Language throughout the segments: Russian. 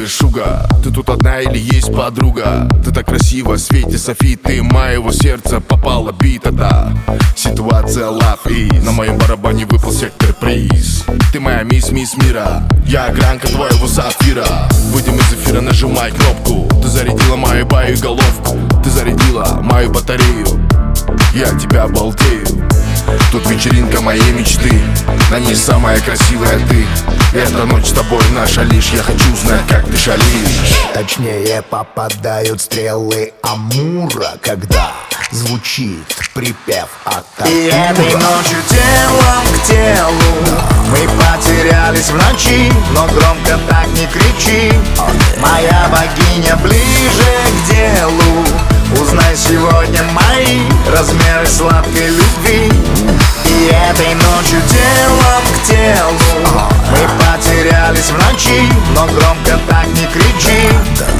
шуга. Ты тут одна или есть подруга? Ты так красиво, Свете Софи, ты моего сердца попала бита, да. Ситуация лав, и на моем барабане выпал сектор приз. Ты моя мисс мира, я огранка твоего сапфира. Выйдем из эфира, нажимай кнопку. Ты зарядила мою боеголовку, ты зарядила мою батарею, я тебя балдею. Тут вечеринка моей мечты, на ней самая красивая ты. Эта ночь с тобой наша лишь, я хочу знать, как ты шалишь. Точнее попадают стрелы Амура, когда звучит припев от Амура. И этой ночью телом к телу мы потерялись в ночи, но громко так не кричи. Моя богиня ближе к делу. Узнай сегодня мои размеры сладкой любви. И этой ночью телом к телу мы потерялись в ночи, но громко так не кричи.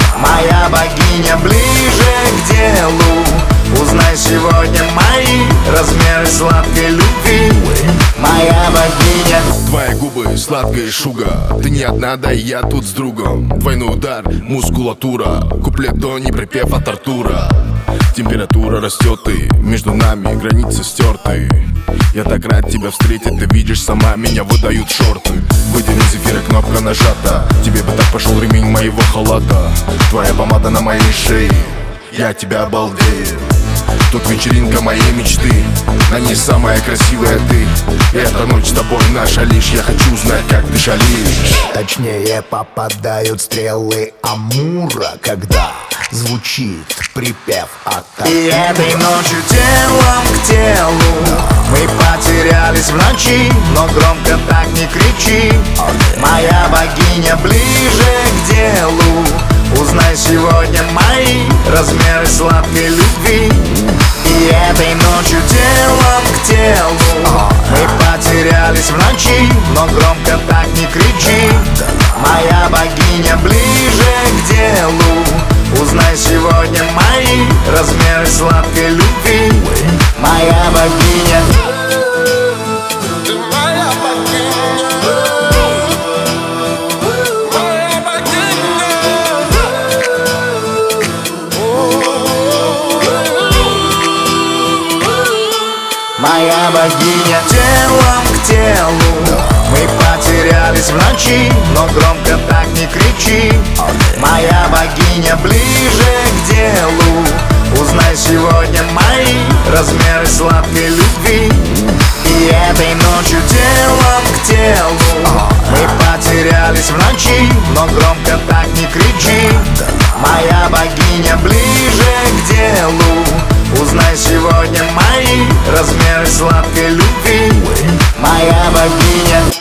Моя богиня ближе к делу. Узнай сегодня мои размеры сладкой любви. Моя богиня. Твои губы сладкая шуга, ты не одна, да и я тут с другом. Двойной удар, мускулатура, куплет до не припев от Артура. Температура растет, и между нами границы стерты. Я так рад тебя встретить, ты видишь сама, меня выдают шорты. Выйдем из эфира, кнопка нажата, тебе бы так пошел ремень моего халата. Твоя помада на моей шее, я тебя балдею. Тут вечеринка моей мечты, на ней самая красивая ты. Эта ночь с тобой наша лишь, я хочу знать, как ты шалишь. Точнее попадают стрелы Амура, когда звучит припев от Амура. И этой ночью телом к телу мы потерялись в ночи, но громко так не кричи. Моя богиня ближе к делу. Узнай сегодня мои размеры сладкой любви. И этой ночью телом к телу мы потерялись в ночи, но громко так не кричи. Моя богиня ближе к делу. Узнай сегодня мои размеры сладкой любви. Моя богиня. Моя богиня. Телом к телу мы потерялись в ночи, но громко так не кричи. Моя богиня ближе к делу. Узнай сегодня мои размеры сладкой любви. И этой ночью телом к телу мы потерялись в ночи, но громко так не кричи. Моя богиня ближе к делу. Узнай сегодня мои размеры сладкой любви. Моя богиня.